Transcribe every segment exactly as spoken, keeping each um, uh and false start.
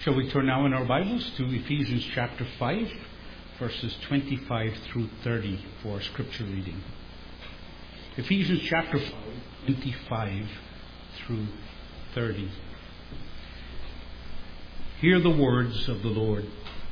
Shall we turn now in our Bibles to Ephesians chapter five, verses twenty-five through thirty for scripture reading. Ephesians chapter five, twenty-five through thirty. Hear the words of the Lord.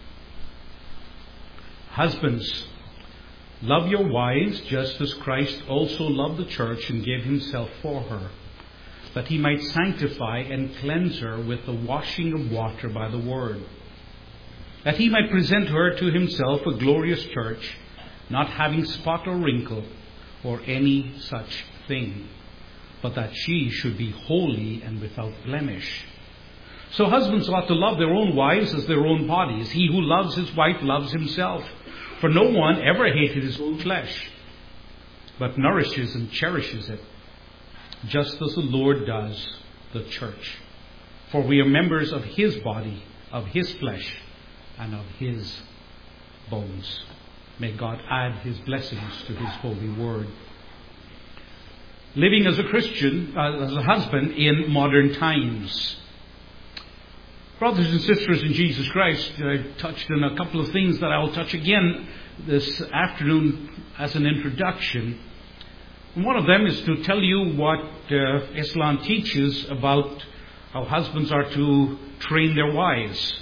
Husbands, love your wives just as Christ also loved the church and gave himself for her, that he might sanctify and cleanse her with the washing of water by the word, that he might present her to himself a glorious church, not having spot or wrinkle or any such thing, but that she should be holy and without blemish. So husbands ought to love their own wives as their own bodies. He who loves his wife loves himself. For no one ever hated his own flesh, but nourishes and cherishes it, just as the Lord does the church. For we are members of his body, of his flesh, and of his bones. May God add his blessings to his holy word. Living as a Christian, uh, as a husband in modern times. Brothers and sisters in Jesus Christ, I touched on a couple of things that I'll touch again this afternoon as an introduction. One of them is to tell you what uh, Islam teaches about how husbands are to train their wives.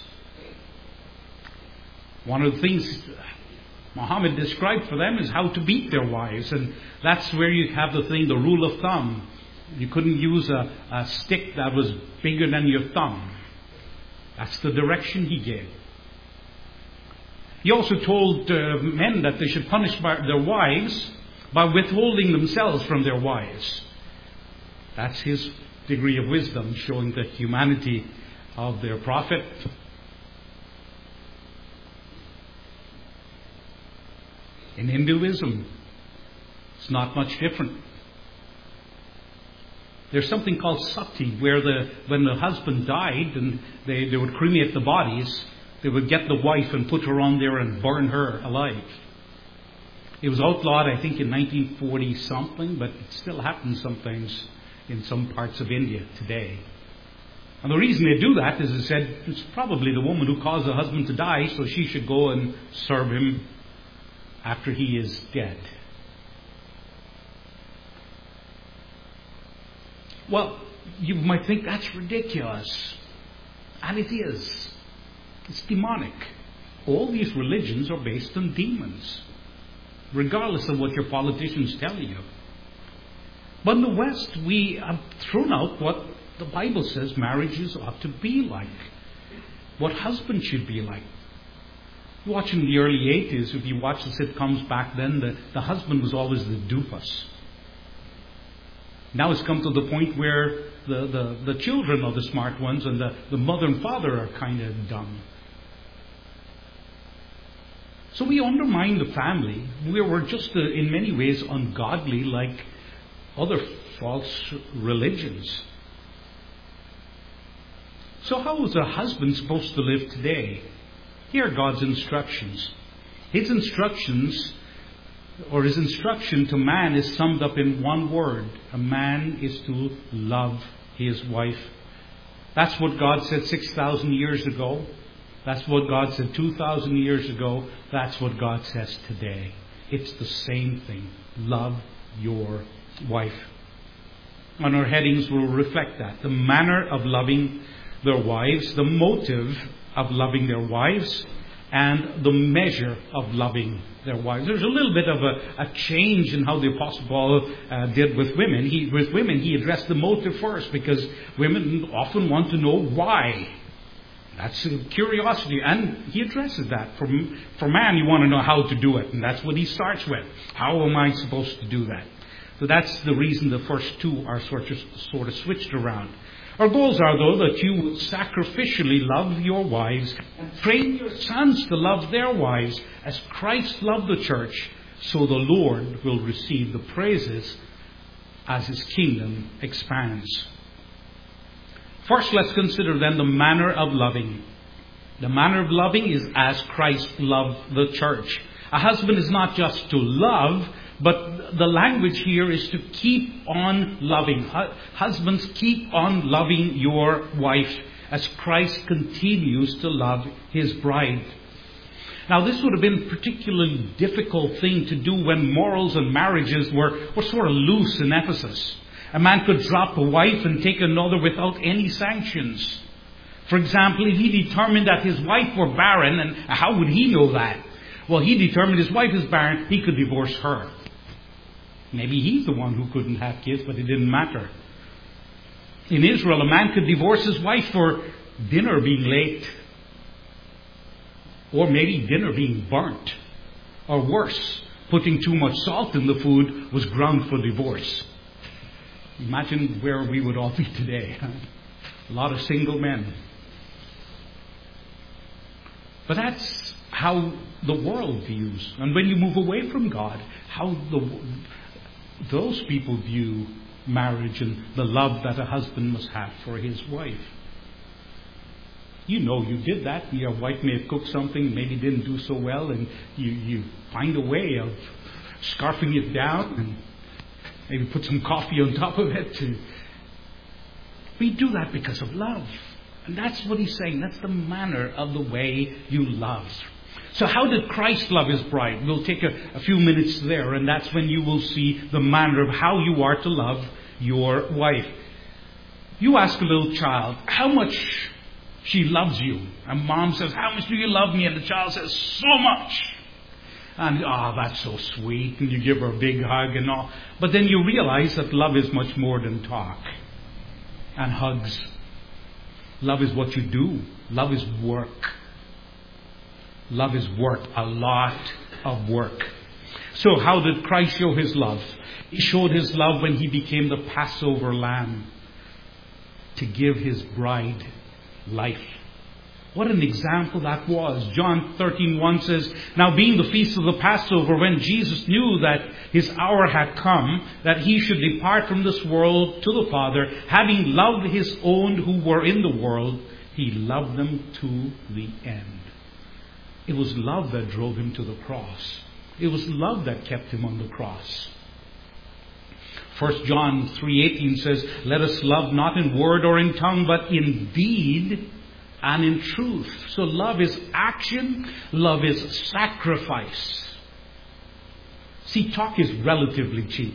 One of the things Muhammad described for them is how to beat their wives, and that's where you have the thing, the rule of thumb. You couldn't use a, a stick that was bigger than your thumb. That's the direction he gave. He also told uh, men that they should punish their wives by withholding themselves from their wives. That's his degree of wisdom, showing the humanity of their prophet. In Hinduism, it's not much different. There's something called sati, where the when the husband died and they, they would cremate the bodies, they would get the wife and put her on there and burn her alive. It was outlawed, I think, in nineteen forty something, but it still happens sometimes in some parts of India today. And the reason they do that is, they said, it's probably the woman who caused the husband to die, so she should go and serve him after he is dead. Well, you might think that's ridiculous. And it is. It's demonic. All these religions are based on demons, regardless of what your politicians tell you. But in the West, we have thrown out what the Bible says marriages ought to be like, what husbands should be like. You watch in the early eighties, if you watch the sitcoms back then, the, the husband was always the doofus. Now it's come to the point where the, the, the children are the smart ones and the, the mother and father are kind of dumb. So we undermine the family. We were just uh, in many ways ungodly, like other false religions. So how is a husband supposed to live today? Here are God's instructions. His instructions, or his instruction to man, is summed up in one word. A man is to love his wife. That's what God said six thousand years ago. That's what God said two thousand years ago. That's what God says today. It's the same thing. Love your wife. And our headings will reflect that. The manner of loving their wives, the motive of loving their wives, and the measure of loving their wives. There's a little bit of a, a change in how the Apostle Paul uh, did with women. He, with women, he addressed the motive first, because women often want to know why. That's a curiosity, and he addresses that. For, for man, you want to know how to do it, and that's what he starts with. How am I supposed to do that? So that's the reason the first two are sort of, sort of switched around. Our goals are, though, that you will sacrificially love your wives and train your sons to love their wives as Christ loved the church, so the Lord will receive the praises as his kingdom expands. First, let's consider then the manner of loving. The manner of loving is as Christ loved the church. A husband is not just to love, but the language here is to keep on loving. Husbands, keep on loving your wife as Christ continues to love His bride. Now, this would have been a particularly difficult thing to do when morals and marriages were, were sort of loose in Ephesus. A man could drop a wife and take another without any sanctions. For example, if he determined that his wife were barren, and how would he know that? Well, he determined his wife is barren, he could divorce her. Maybe he's the one who couldn't have kids, but it didn't matter. In Israel, a man could divorce his wife for dinner being late. Or maybe dinner being burnt. Or worse, putting too much salt in the food was ground for divorce. Imagine where we would all be today. Huh? A lot of single men. But that's how the world views. And when you move away from God, how the, those people view marriage and the love that a husband must have for his wife. You know you did that. Your wife may have cooked something, maybe didn't do so well, and you, you find a way of scarfing it down and maybe put some coffee on top of it. And we do that because of love. And that's what he's saying. That's the manner of the way you love. So how did Christ love His bride? We'll take a, a few minutes there, and that's when you will see the manner of how you are to love your wife. You ask a little child, how much she loves you. And mom says, how much do you love me? And the child says, so much. And, oh, that's so sweet. And you give her a big hug and all. But then you realize that love is much more than talk and hugs. Love is what you do. Love is work. Love is work. A lot of work. So how did Christ show His love? He showed His love when He became the Passover lamb to give His bride life. What an example that was. John thirteen one says, now being the feast of the Passover, when Jesus knew that His hour had come, that He should depart from this world to the Father, having loved His own who were in the world, He loved them to the end. It was love that drove Him to the cross. It was love that kept Him on the cross. First John three eighteen says, let us love not in word or in tongue, but in deed and in truth. So love is action. Love is sacrifice. See, talk is relatively cheap.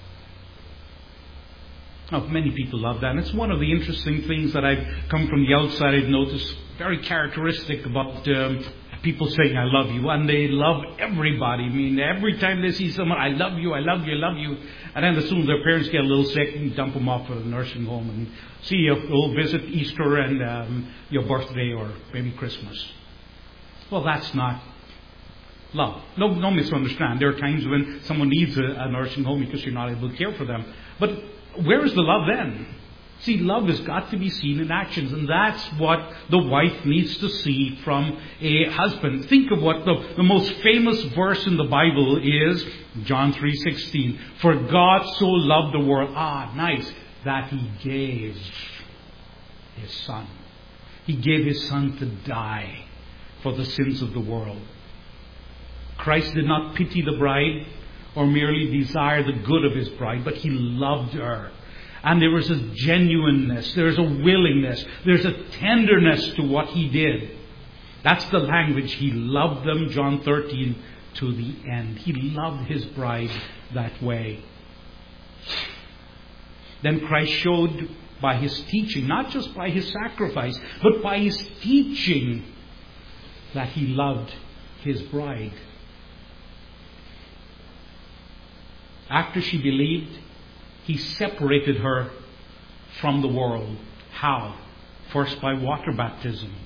Now, many people love that. And it's one of the interesting things that I've come from the outside. I've noticed very characteristic about um, people saying, I love you. And they love everybody. I mean, every time they see someone, I love you, I love you, I love you. And then as soon as their parents get a little sick, you dump them off at a nursing home and see you. We'll visit Easter and um, your birthday or maybe Christmas. Well, that's not love. No, no misunderstand. There are times when someone needs a, a nursing home because you're not able to care for them. But where is the love then? See, love has got to be seen in actions, and that's what the wife needs to see from a husband. Think of what the, the most famous verse in the Bible is, John three sixteen. For God so loved the world, ah, nice, that He gave His Son. He gave His Son to die for the sins of the world. Christ did not pity the bride or merely desire the good of His bride, but He loved her. And there was a genuineness, there's a willingness, there's a tenderness to what He did. That's the language. He loved them, John thirteen, to the end. He loved His bride that way. Then Christ showed by His teaching, not just by His sacrifice, but by His teaching, that He loved His bride. After she believed, He separated her from the world. How? First by water baptism.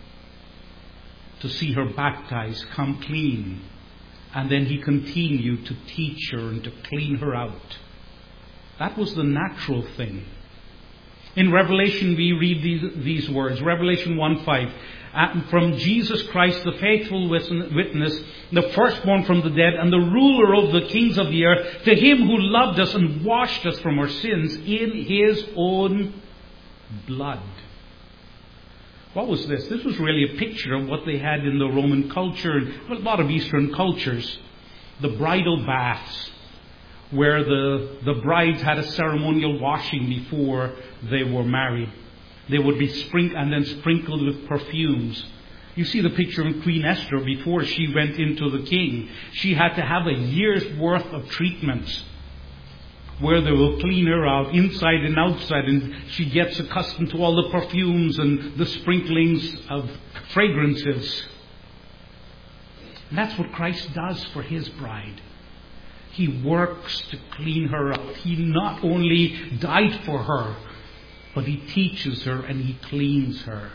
To see her baptized, come clean. And then He continued to teach her and to clean her out. That was the natural thing. In Revelation we read these, these words. Revelation one five. From Jesus Christ, the faithful witness, the firstborn from the dead, and the ruler of the kings of the earth, to Him who loved us and washed us from our sins in His own blood. What was this? This was really a picture of what they had in the Roman culture, and a lot of Eastern cultures. The bridal baths, where the, the brides had a ceremonial washing before they were married. They would be sprinkled and then sprinkled with perfumes. You see the picture of Queen Esther before she went into the king. She had to have a year's worth of treatments where they will clean her out inside and outside, and she gets accustomed to all the perfumes and the sprinklings of fragrances. And that's what Christ does for His bride. He works to clean her out. He not only died for her, but He teaches her and He cleans her.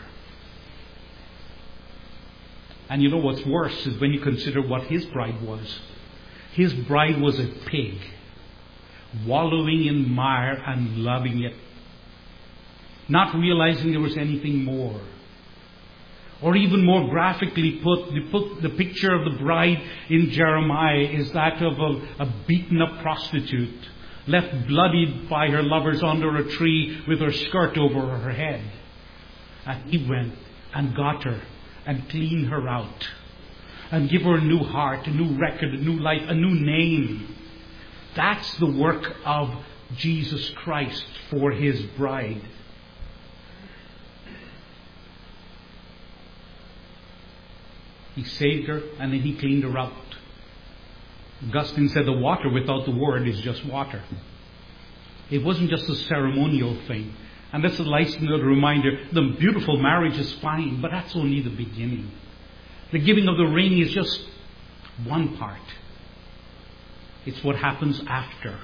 And you know what's worse is when you consider what His bride was. His bride was a pig, wallowing in mire and loving it, not realizing there was anything more. Or even more graphically put, the, put, the picture of the bride in Jeremiah is that of a, a beaten up prostitute, left bloodied by her lovers under a tree with her skirt over her head. And He went and got her and cleaned her out and give her a new heart, a new record, a new life, a new name. That's the work of Jesus Christ for His bride. He saved her and then He cleaned her out. Augustine said the water without the word is just water. It wasn't just a ceremonial thing. And that's a nice little reminder. The beautiful marriage is fine, but that's only the beginning. The giving of the ring is just one part. It's what happens after.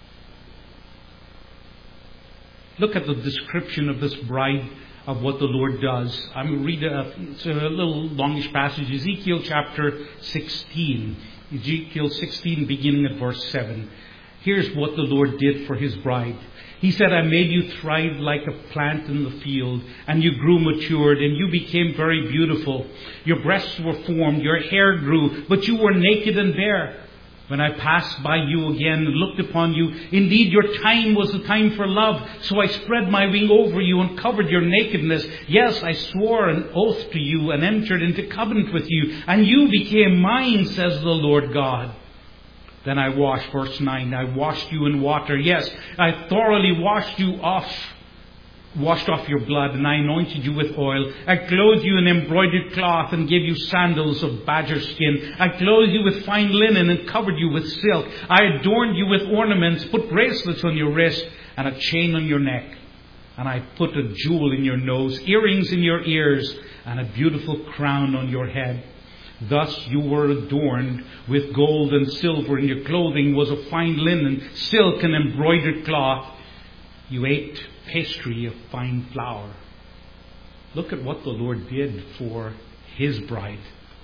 Look at the description of this bride, of what the Lord does. I'm going to read a, it's a little longish passage. Ezekiel chapter sixteen. Ezekiel sixteen, beginning at verse seven. Here's what the Lord did for His bride. He said, I made you thrive like a plant in the field, and you grew matured, and you became very beautiful. Your breasts were formed, your hair grew, but you were naked and bare. When I passed by you again and looked upon you, indeed your time was the time for love. So I spread my wing over you and covered your nakedness. Yes, I swore an oath to you and entered into covenant with you. And you became mine, says the Lord God. Then I washed, verse nine, I washed you in water. Yes, I thoroughly washed you off. Washed off your blood, and I anointed you with oil. I clothed you in embroidered cloth and gave you sandals of badger skin. I clothed you with fine linen and covered you with silk. I adorned you with ornaments, put bracelets on your wrist and a chain on your neck. And I put a jewel in your nose, earrings in your ears, and a beautiful crown on your head. Thus you were adorned with gold and silver, and your clothing was of fine linen, silk and embroidered cloth. You ate pastry of fine flour. Look at what the Lord did for His bride.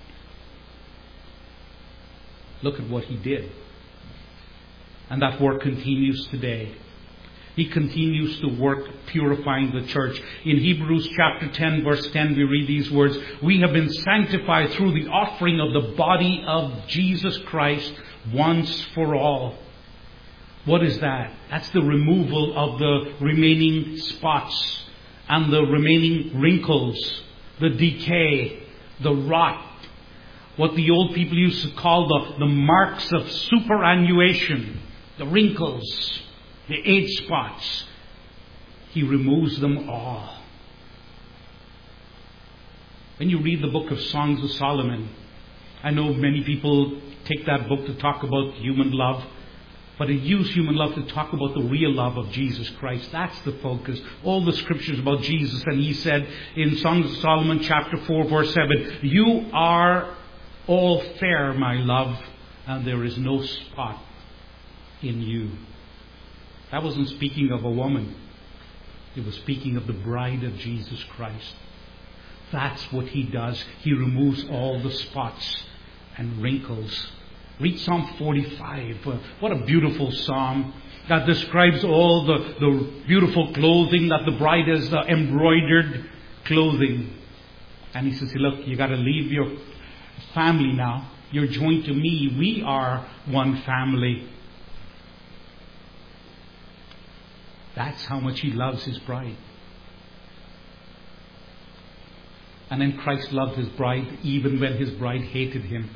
Look at what He did. And that work continues today. He continues to work purifying the church. In Hebrews chapter ten, verse ten, we read these words, we have been sanctified through the offering of the body of Jesus Christ once for all. What is that? That's the removal of the remaining spots and the remaining wrinkles, the decay, the rot, what the old people used to call the, the marks of superannuation, the wrinkles, the age spots. He removes them all. When you read the book of Songs of Solomon, I know many people take that book to talk about human love, but it used human love to talk about the real love of Jesus Christ. That's the focus. All the scriptures about Jesus. And He said in Songs of Solomon chapter four, verse seven, you are all fair, my love, and there is no spot in you. That wasn't speaking of a woman. It was speaking of the bride of Jesus Christ. That's what He does. He removes all the spots and wrinkles. Read Psalm forty-five. What a beautiful psalm that describes all the, the beautiful clothing that the bride has, the embroidered clothing. And He says, look, you got to leave your family now. You're joined to me. We are one family. That's how much He loves His bride. And then Christ loved His bride even when His bride hated Him.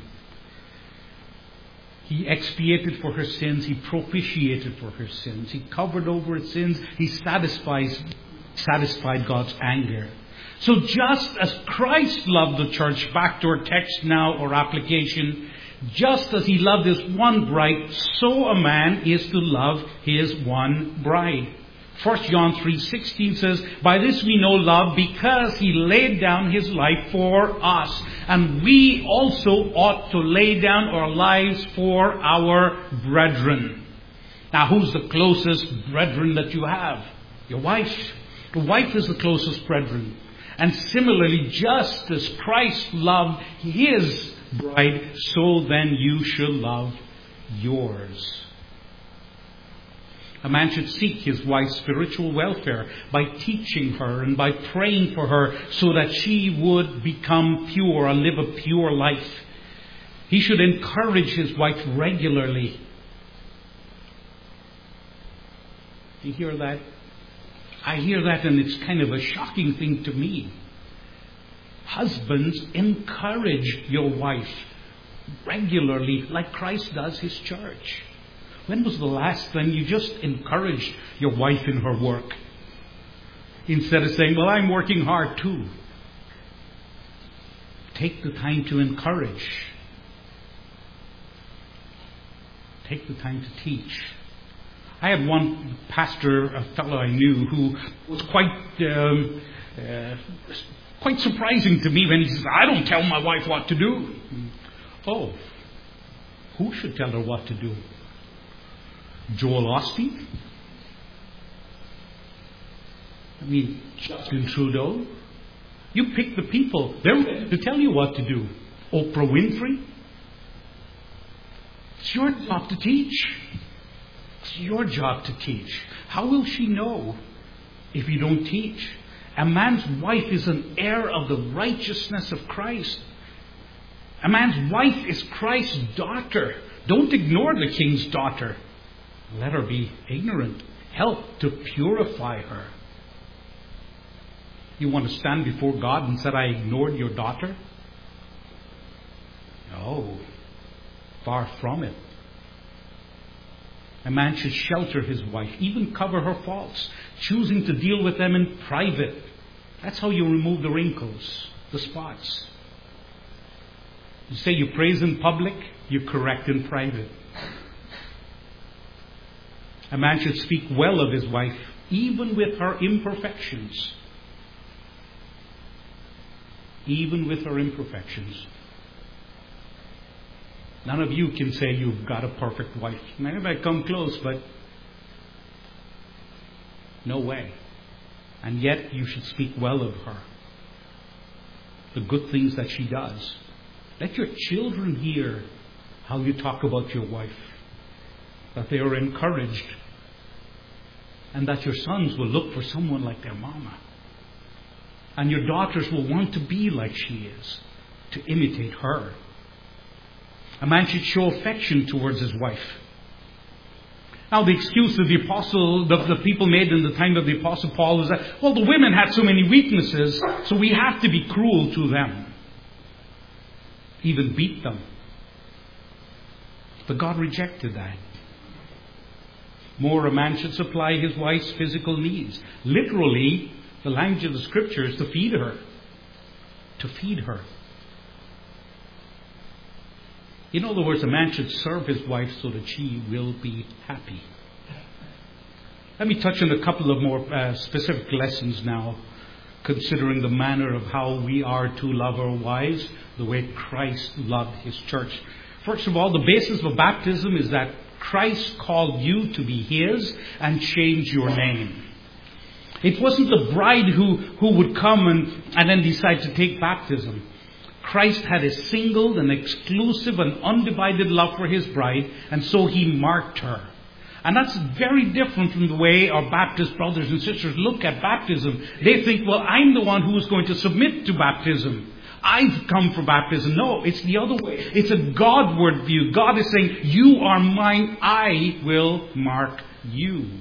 He expiated for her sins. He propitiated for her sins. He covered over her sins. He satisfies satisfied God's anger. So just as Christ loved the church, back to our text now or application, just as he loved his one bride, so a man is to love his one bride. First John three sixteen says, by this we know love, because he laid down his life for us. And we also ought to lay down our lives for our brethren. Now, who's the closest brethren that you have? Your wife. The wife is the closest brethren. And similarly, just as Christ loved his bride, so then you should love yours. A man should seek his wife's spiritual welfare by teaching her and by praying for her so that she would become pure and live a pure life. He should encourage his wife regularly. You hear that? I hear that, and it's kind of a shocking thing to me. Husbands, encourage your wife regularly like Christ does his church. When was the last time you just encouraged your wife in her work? Instead of saying, well, I'm working hard too. Take the time to encourage. Take the time to teach. I had one pastor, a fellow I knew, who was quite um, uh, quite surprising to me when he says, I don't tell my wife what to do. Oh, who should tell her what to do? Joel Osteen? I mean, Justin Trudeau? You pick the people. They're ready to tell you what to do. Oprah Winfrey? It's your job to teach. It's your job to teach. How will she know if you don't teach? A man's wife is an heir of the righteousness of Christ. A man's wife is Christ's daughter. Don't ignore the king's daughter. Let her be ignorant. Help to purify her. You want to stand before God and say, I ignored your daughter? No. Far from it. A man should shelter his wife, even cover her faults, choosing to deal with them in private. That's how you remove the wrinkles, the spots. You say you praise in public, you correct in private. A man should speak well of his wife, even with her imperfections. Even with her imperfections. None of you can say you've got a perfect wife. Maybe I come close, but no way. And yet you should speak well of her. The good things that she does. Let your children hear how you talk about your wife. That they are encouraged. And that your sons will look for someone like their mama. And your daughters will want to be like she is. To imitate her. A man should show affection towards his wife. Now the excuse that the apostle, the, the people made in the time of the apostle Paul is that, well, the women had so many weaknesses, so we have to be cruel to them. Even beat them. But God rejected that. More, a man should supply his wife's physical needs. Literally, the language of the scripture is to feed her. To feed her. In other words, a man should serve his wife so that she will be happy. Let me touch on a couple of more uh, specific lessons now, considering the manner of how we are to love our wives, the way Christ loved his church. First of all, the basis of baptism is that Christ called you to be his and change your name. It wasn't the bride who, who would come and, and then decide to take baptism. Christ had a single and exclusive and undivided love for his bride, and so he marked her. And that's very different from the way our Baptist brothers and sisters look at baptism. They think, well, I'm the one who is going to submit to baptism. I've come for baptism. No, it's the other way. It's a Godward view. God is saying, you are mine, I will mark you.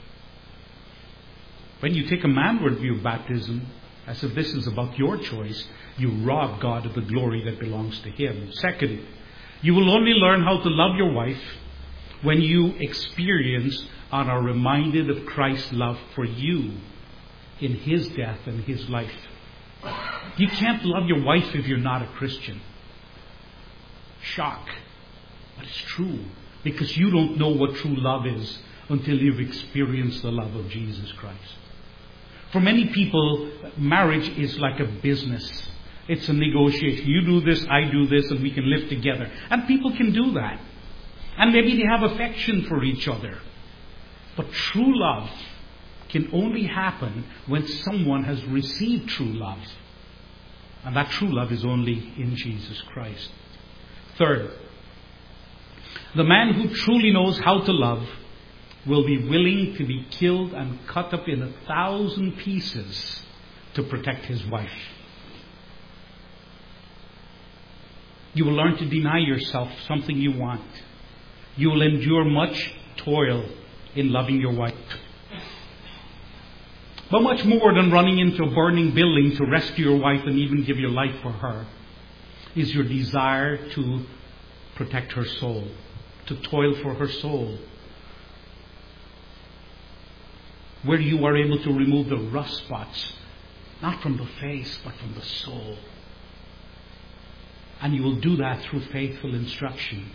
When you take a manward view of baptism, as if this is about your choice, you rob God of the glory that belongs to him. Second, you will only learn how to love your wife when you experience and are reminded of Christ's love for you. in His death and His life. You can't love your wife if you're not a Christian. Shock. But it's true. Because you don't know what true love is until you've experienced the love of Jesus Christ. For many people, marriage is like a business. It's a negotiation. You do this, I do this, and we can live together. And people can do that. And maybe they have affection for each other. But true love can only happen when someone has received true love. And that true love is only in Jesus Christ. Third, the man who truly knows how to love will be willing to be killed and cut up in a thousand pieces to protect his wife. You will learn to deny yourself something you want. You will endure much toil in loving your wife. But much more than running into a burning building to rescue your wife and even give your life for her is your desire to protect her soul, to toil for her soul. Where you are able to remove the rust spots, not from the face, but from the soul. And you will do that through faithful instruction.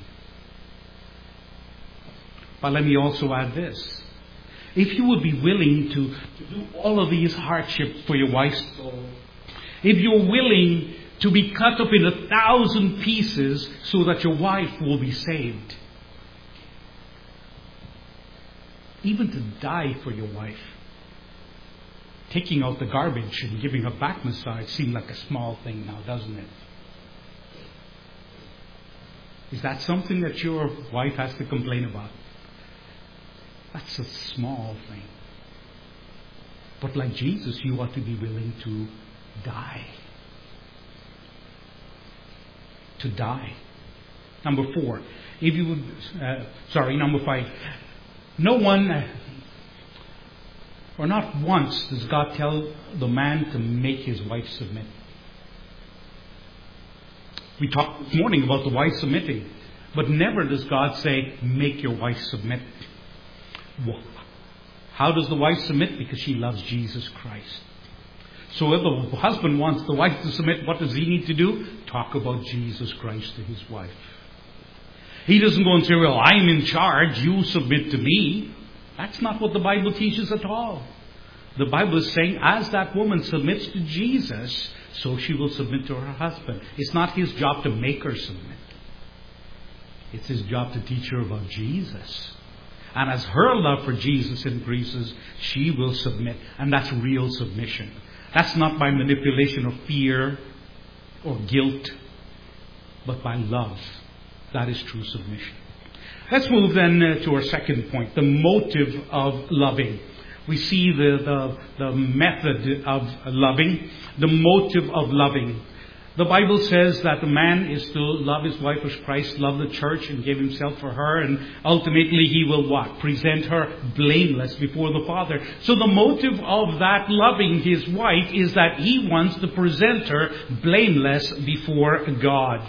But let me also add this. If you would be willing to, to do all of these hardships for your wife's soul, if you're willing to be cut up in a thousand pieces so that your wife will be saved, even to die for your wife, taking out the garbage and giving a back massage seems like a small thing now, doesn't it? Is that something that your wife has to complain about? That's a small thing. But like Jesus, you ought to be willing to die. To die. Number four. If you would, uh, sorry, number five. No one, uh, or not once, does God tell the man to make his wife submit. We talked this morning about the wife submitting. But never does God say, make your wife submit. How does the wife submit? Because she loves Jesus Christ. So if the husband wants the wife to submit, what does he need to do? Talk about Jesus Christ to his wife. He doesn't go and say, well, I'm in charge, you submit to me. That's not what the Bible teaches at all. The Bible is saying, as that woman submits to Jesus, so she will submit to her husband. It's not his job to make her submit. It's his job to teach her about Jesus. And as her love for Jesus increases, she will submit. And that's real submission. That's not by manipulation of fear or guilt, but by love. That is true submission. Let's move then uh, to our second point, the motive of loving. We see the, the, the method of loving, the motive of loving. The Bible says that the man is to love his wife as Christ loved the church and gave himself for her. And ultimately he will what? Present her blameless before the Father. So the motive of that loving his wife is that he wants to present her blameless before God.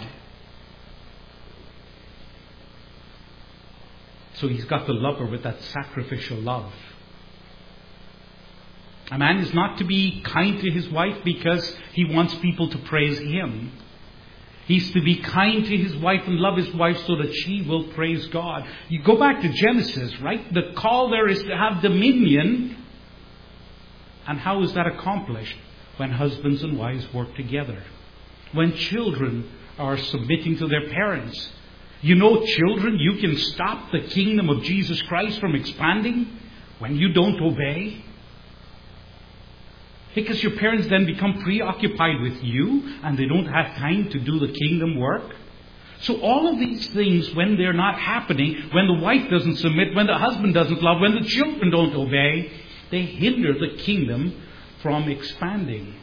So he's got to love her with that sacrificial love. A man is not to be kind to his wife because he wants people to praise him. He's to be kind to his wife and love his wife so that she will praise God. You go back to Genesis, right? The call there is to have dominion. And how is that accomplished? When husbands and wives work together. When children are submitting to their parents. You know, children, you can stop the kingdom of Jesus Christ from expanding when you don't obey. Because your parents then become preoccupied with you and they don't have time to do the kingdom work. So all of these things, when they're not happening, when the wife doesn't submit, when the husband doesn't love, when the children don't obey, they hinder the kingdom from expanding.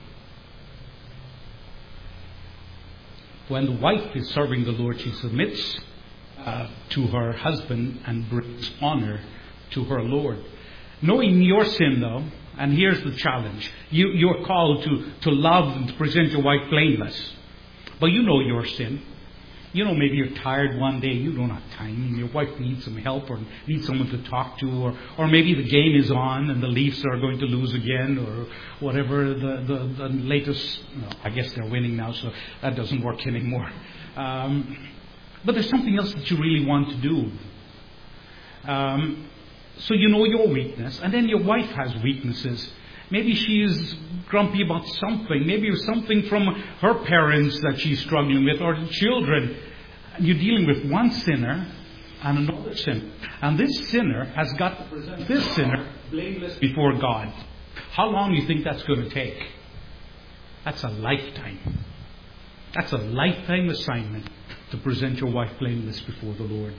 When the wife is serving the Lord, she submits uh, to her husband and brings honor to her Lord. Knowing your sin, though, and here's the challenge. You, you're called to, to love and to present your wife blameless. But you know your sin. You know, maybe you're tired one day, you don't have time, and your wife needs some help or needs someone to talk to, or, or maybe the game is on and the Leafs are going to lose again, or whatever the, the, the latest, well, I guess they're winning now, so that doesn't work anymore. Um, but there's something else that you really want to do. Um, so you know your weakness, and then your wife has weaknesses. Maybe she's grumpy about something. Maybe it's something from her parents that she's struggling with, or the children. You're dealing with one sinner and another sinner. And this sinner has got to present this sinner blameless before God. How long do you think that's going to take? That's a lifetime. That's a lifetime assignment to present your wife blameless before the Lord.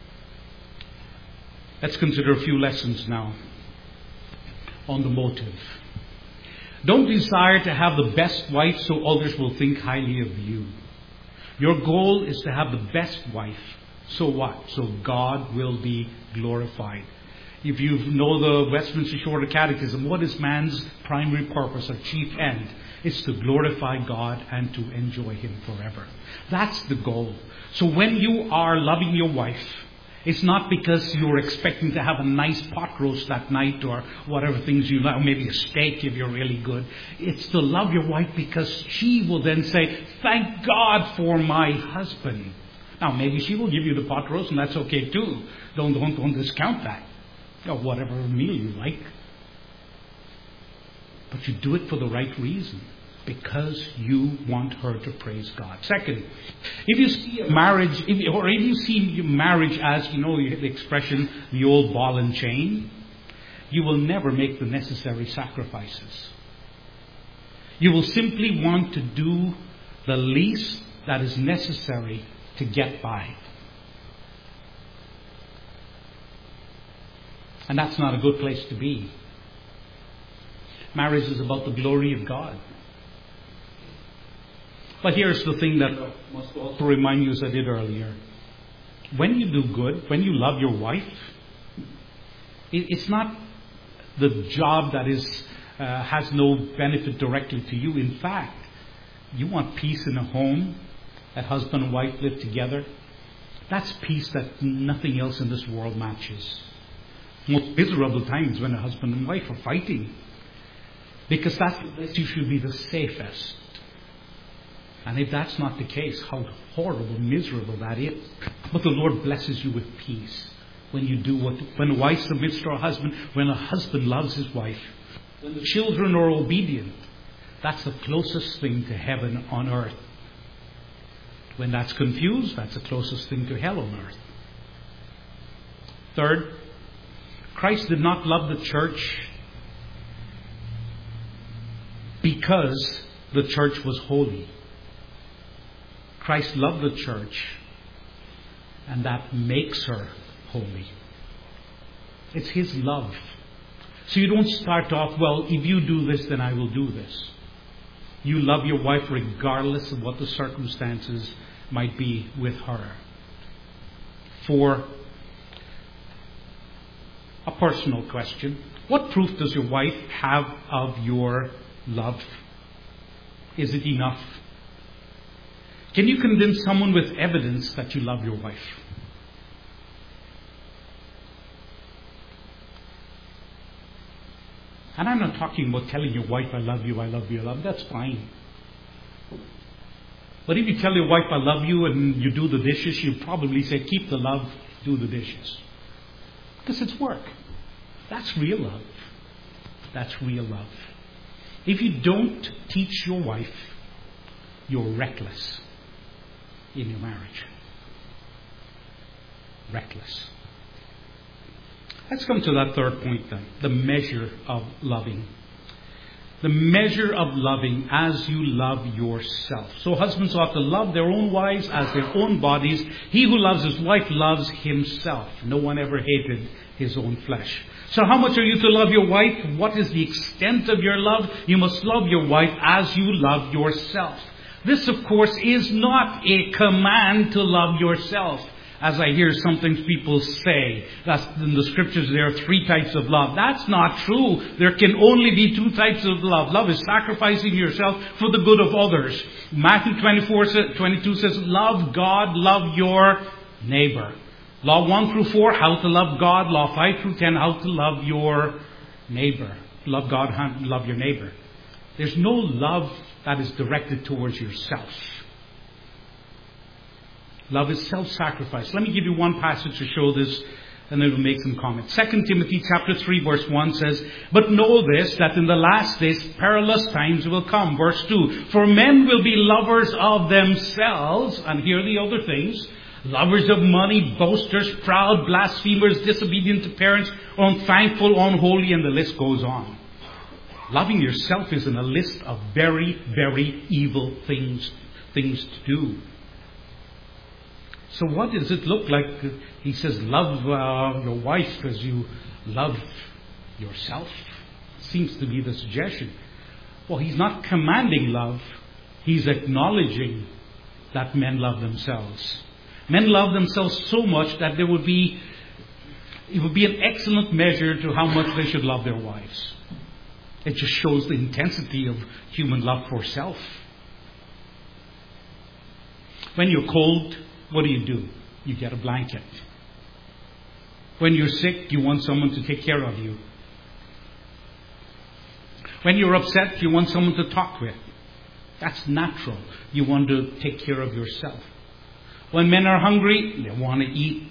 Let's consider a few lessons now on the motive. Don't desire to have the best wife so others will think highly of you. Your goal is to have the best wife. So what? So God will be glorified. If you know the Westminster Shorter Catechism, what is man's primary purpose or chief end? It's to glorify God and to enjoy Him forever. That's the goal. So when you are loving your wife, it's not because you're expecting to have a nice pot roast that night or whatever things you like, or maybe a steak if you're really good. It's to love your wife because she will then say, thank God for my husband. Now, maybe she will give you the pot roast, and that's okay too. Don't, don't, don't discount that. Or whatever meal you like. But you do it for the right reason. Because you want her to praise God. Second, if you see a marriage, if you, or if you see marriage as, you know, the expression, the old ball and chain, you will never make the necessary sacrifices. You will simply want to do the least that is necessary to get by. And that's not a good place to be. Marriage is about the glory of God. But here's the thing that I must also remind you, as I did earlier. When you do good, when you love your wife, it's not the job that is uh, has no benefit directly to you. In fact, you want peace in a home, that husband and wife live together. That's peace that nothing else in this world matches. Most miserable times when a husband and wife are fighting. Because that's the place you should be the safest. And if that's not the case, how horrible, miserable that is. But the Lord blesses you with peace when you do what, when a wife submits to her husband, when a husband loves his wife, when the children are obedient. That's the closest thing to heaven on earth. When that's confused, that's the closest thing to hell on earth. Third, Christ did not love the church because the church was holy. Christ loved the church, and that makes her holy. It's His love. So you don't start off, well, if you do this, then I will do this. You love your wife regardless of what the circumstances might be with her. For a personal question, what proof does your wife have of your love? Is it enough? Can you convince someone with evidence that you love your wife? And I'm not talking about telling your wife, I love you, I love you, I love you. That's fine. But if you tell your wife, I love you, and you do the dishes, she'll probably say, keep the love, do the dishes. Because it's work. That's real love. That's real love. If you don't teach your wife, you're reckless in your marriage. Reckless. Let's come to that third point then. The measure of loving. The measure of loving as you love yourself. So husbands ought to love their own wives as their own bodies. He who loves his wife loves himself. No one ever hated his own flesh. So how much are you to love your wife? What is the extent of your love? You must love your wife as you love yourself. This, of course, is not a command to love yourself. as I hear sometimes people say, that in the scriptures there are three types of love. That's not true. There can only be two types of love. Love is sacrificing yourself for the good of others. Matthew twenty-four, twenty-two says, love God, love your neighbor. Law one through four, how to love God. Law five through ten, how to love your neighbor. Love God, love your neighbor. There's no love that is directed towards yourself. Love is self-sacrifice. Let me give you one passage to show this, and then we'll make some comments. Second Timothy chapter three verse one says, but know this, that in the last days perilous times will come. Verse two, for men will be lovers of themselves, and here are the other things, lovers of money, boasters, proud, blasphemers, disobedient to parents, unthankful, unholy, and the list goes on. Loving yourself is in a list of very, very evil things, things to do. So what does it look like? He says, love uh, your wife as you love yourself. Seems to be the suggestion. Well, he's not commanding love. He's acknowledging that men love themselves. Men love themselves so much that there would be, it would be an excellent measure to how much they should love their wives. It just shows the intensity of human love for self. When you're cold, what do you do? You get a blanket. When you're sick, you want someone to take care of you. When you're upset, you want someone to talk with. That's natural. You want to take care of yourself. When men are hungry, they want to eat.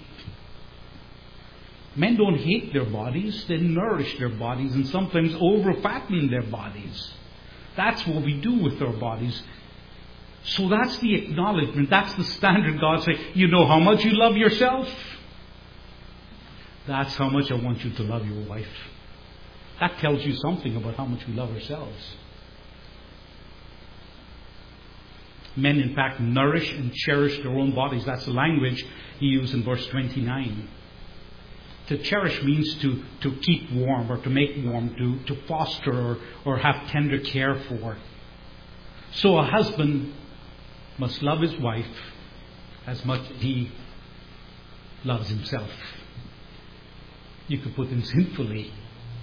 Men don't hate their bodies. They nourish their bodies and sometimes over-fatten their bodies. That's what we do with our bodies. So that's the acknowledgement. That's the standard. God says, you know how much you love yourself? That's how much I want you to love your wife. That tells you something about how much we love ourselves. Men, in fact, nourish and cherish their own bodies. That's the language he used in verse twenty-nine. To cherish means to, to keep warm or to make warm, to, to foster or, or have tender care for. So a husband must love his wife as much as he loves himself. You could put him sinfully.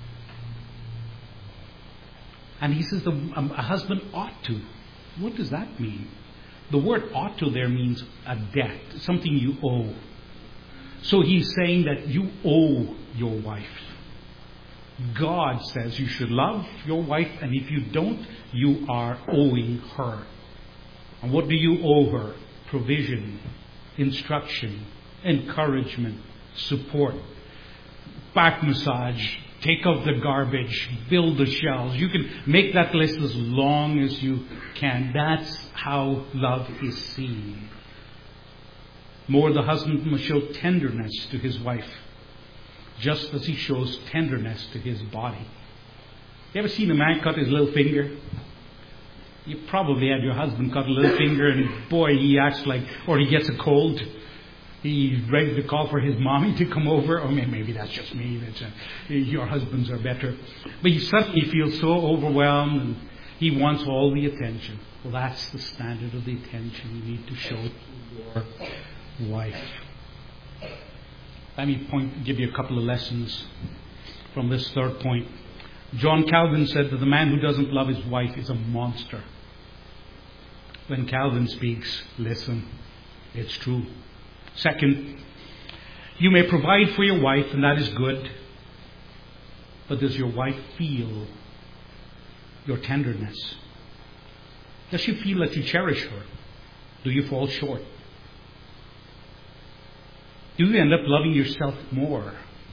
And he says the, um, a husband ought to. What does that mean? The word ought to there means a debt, something you owe. So he's saying that you owe your wife. God says you should love your wife, and if you don't, you are owing her. And what do you owe her? Provision, instruction, encouragement, support, back massage, take out the garbage, build the shelves. You can make that list as long as you can. That's how love is seen. More, the husband must show tenderness to his wife, just as he shows tenderness to his body. You ever seen a man cut his little finger? You probably had your husband cut a little finger, and boy, he acts like, or he gets a cold. He's ready to call for his mommy to come over. Or maybe that's just me. That's a, your husbands are better. But he suddenly feels so overwhelmed, and he wants all the attention. Well, that's the standard of the attention you need to show to your wife. Let me point, give you a couple of lessons from this third point. John Calvin said that the man who doesn't love his wife is a monster. When Calvin speaks, listen, it's true. Second, you may provide for your wife, and that is good. But does your wife feel your tenderness? Does she feel that you cherish her? Do you fall short? Do you end up loving yourself more?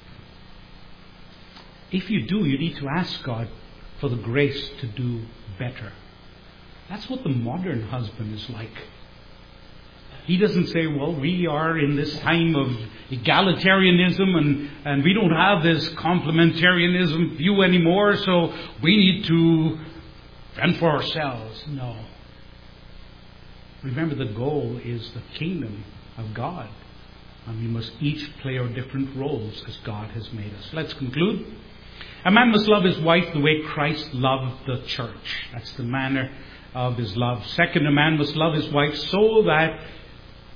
If you do, you need to ask God for the grace to do better. That's what the modern husband is like. He doesn't say, well, we are in this time of egalitarianism and, and we don't have this complementarianism view anymore, so we need to fend for ourselves. No. Remember, the goal is the kingdom of God. And we must each play our different roles as God has made us. Let's conclude. A man must love his wife the way Christ loved the church. That's the manner of his love. Second, a man must love his wife so that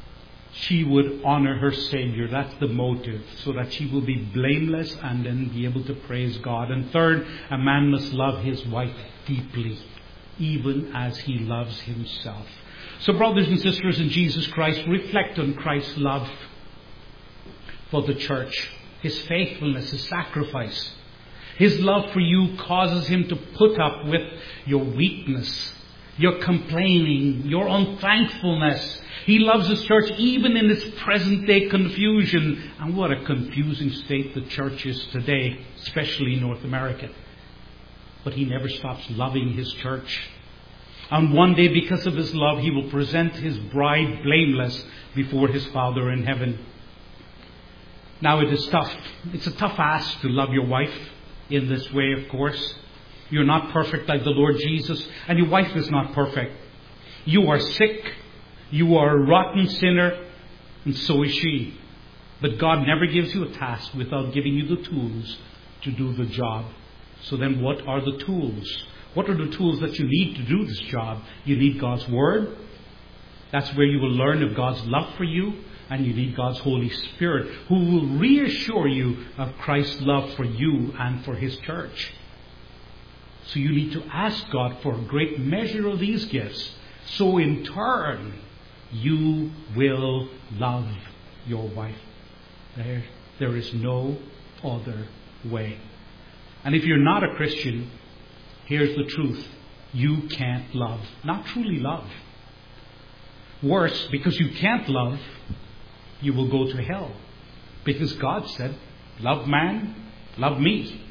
she would honor her Savior. That's the motive, so that she will be blameless and then be able to praise God. And third, a man must love his wife deeply, even as he loves himself. So brothers and sisters in Jesus Christ, reflect on Christ's love for the church, his faithfulness, his sacrifice. His love for you causes him to put up with your weakness, your complaining, your unthankfulness. He loves his church even in its present day confusion. And what a confusing state the church is today, especially in North America. But he never stops loving his church. And one day, because of his love, he will present his bride blameless before his Father in heaven. Now, it is tough. It's a tough ask to love your wife in this way, of course. You're not perfect like the Lord Jesus, and your wife is not perfect. You are sick. You are a rotten sinner, and so is she. But God never gives you a task without giving you the tools to do the job. So then what are the tools? What are the tools that you need to do this job? You need God's Word. That's where you will learn of God's love for you. And you need God's Holy Spirit, who will reassure you of Christ's love for you and for His church. So you need to ask God for a great measure of these gifts. So in turn, you will love your wife. There, there is no other way. And if you're not a Christian, here's the truth. You can't love. Not truly love. Worse, because you can't love, you will go to hell. Because God said, love man, love me.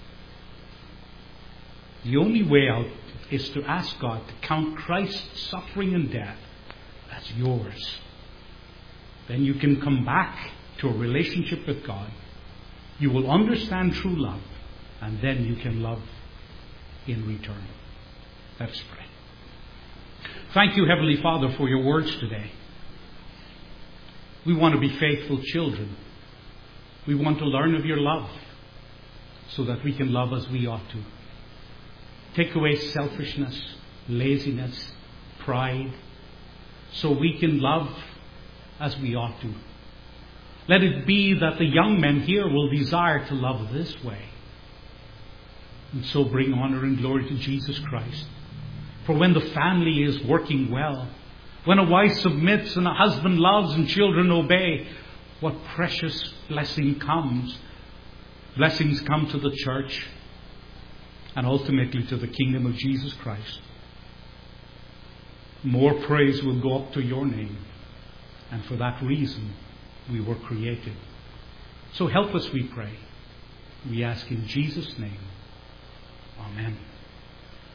The only way out is to ask God to count Christ's suffering and death as yours. Then you can come back to a relationship with God. You will understand true love, and then you can love in return. Let us pray. Thank you, Heavenly Father, for your words today. We want to be faithful children. We want to learn of your love so that we can love as we ought to. Take away selfishness, laziness, pride, so we can love as we ought to. Let it be that the young men here will desire to love this way, and so bring honor and glory to Jesus Christ. For when the family is working well, when a wife submits and a husband loves and children obey, what precious blessing comes. Blessings come to the church and ultimately to the kingdom of Jesus Christ. More praise will go up to your name. And for that reason, we were created. So help us, we pray. We ask in Jesus' name. Amen.